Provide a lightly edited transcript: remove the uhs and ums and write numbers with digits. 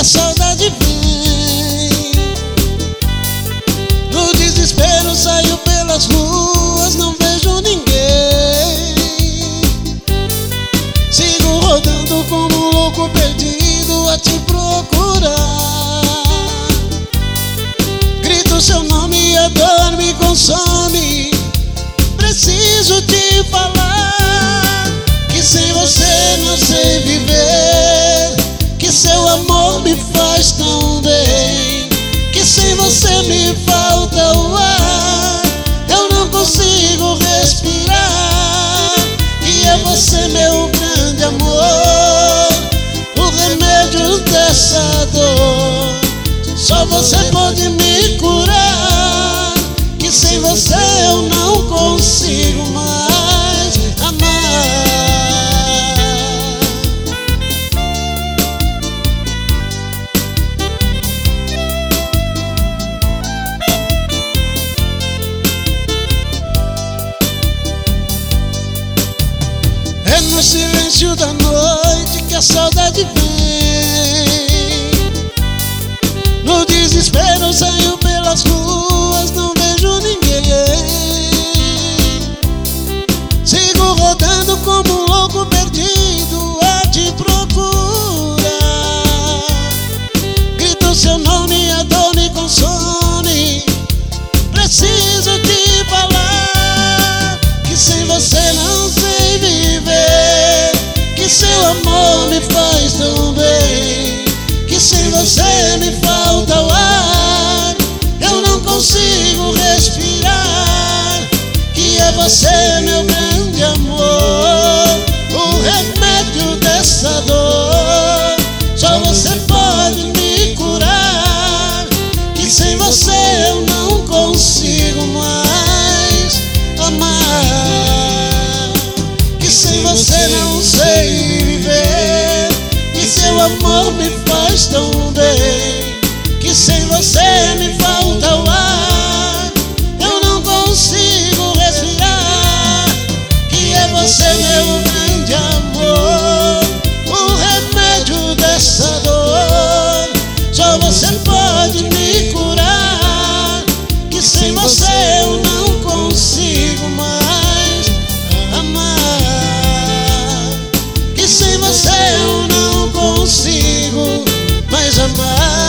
saudade vem. No desespero saio pelas ruas, não vejo ninguém. Sigo rodando como um louco perdido a te procurar. Grito seu nome, a dor me consome. Preciso te falar que sem você não sei viver, que seu amor me faz tão bem, que sem você me falta o ar, eu não consigo respirar. E é você meu grande amor, o remédio dessa dor. Só você pode me curar, que sem você eu não consigo mais amar. É no silêncio da noite que a saudade vem. No desespero saio pelas ruas, não vejo ninguém. Sigo rodando como um louco perdido a te procurar. Grito seu nome, a dor me consome. Preciso te falar que sem você não sei viver, que seu amor me faz tão bem, que sem você me falta o ar, eu não consigo respirar. Que é você meu grande amor, o remédio dessa dor. Só você pode me curar, que sem você eu não consigo mais amar. Que sem você não sei viver, que seu amor me faz tão bem, que sem você me falta o ar, eu não consigo respirar. Que é você meu grande amor, o remédio dessa dor. Só você pode me curar, que sem você eu não consigo mais amar. Que sem você eu não consigo mais amar.